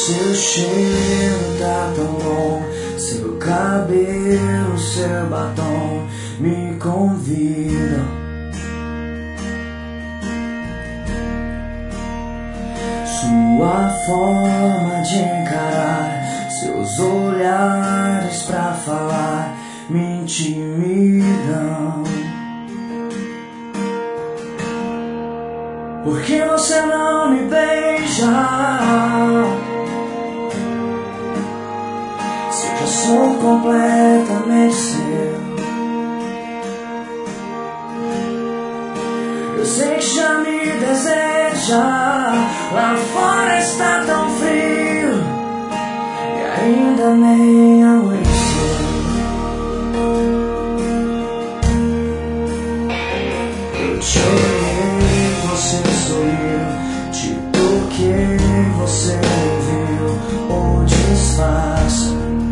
Seu cheiro tá tão bom, seu cabelo, seu batom me convidam. Sua forma de encarar, seus olhares pra falar me intimidam. Por que você não me beija? Se eu já sou completamente seu. Eu sei que já me deseja, lá fora está tão frio e ainda nem amanheceu. Eu te olhei, você sorriu, te toquei, você ouviu o disfarce.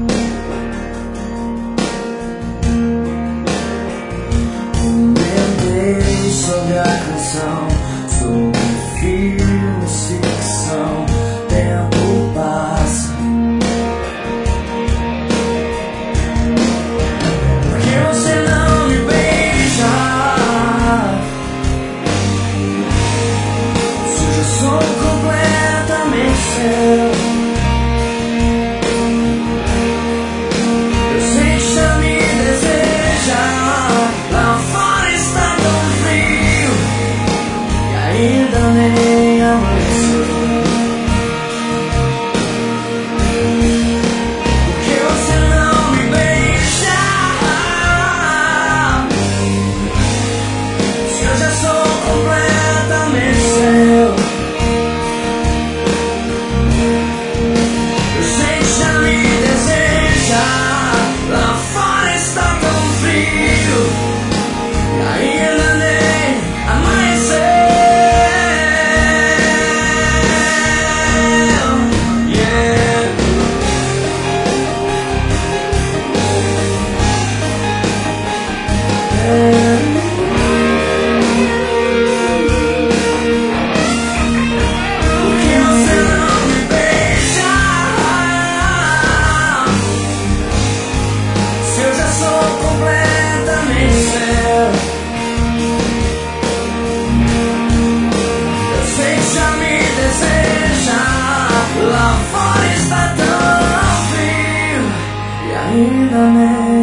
Comentei sobre a canção, sobre filmes, ficção, tempo passa. Por que você não me beija? Se eu já sou completamente seu. Eu sei que já me deseja, lá fora está tão frio e ainda nem amanheceu. Por que você não me beija? Se eu já sou completamente seu. Eu sei que já me deseja, lá fora está tão frio e ainda nem amanheceu. Yeah. Por que você não me beija? Se eu já sou completamente seu. Eu sei que já me deseja, lá fora está tão frio e ainda nem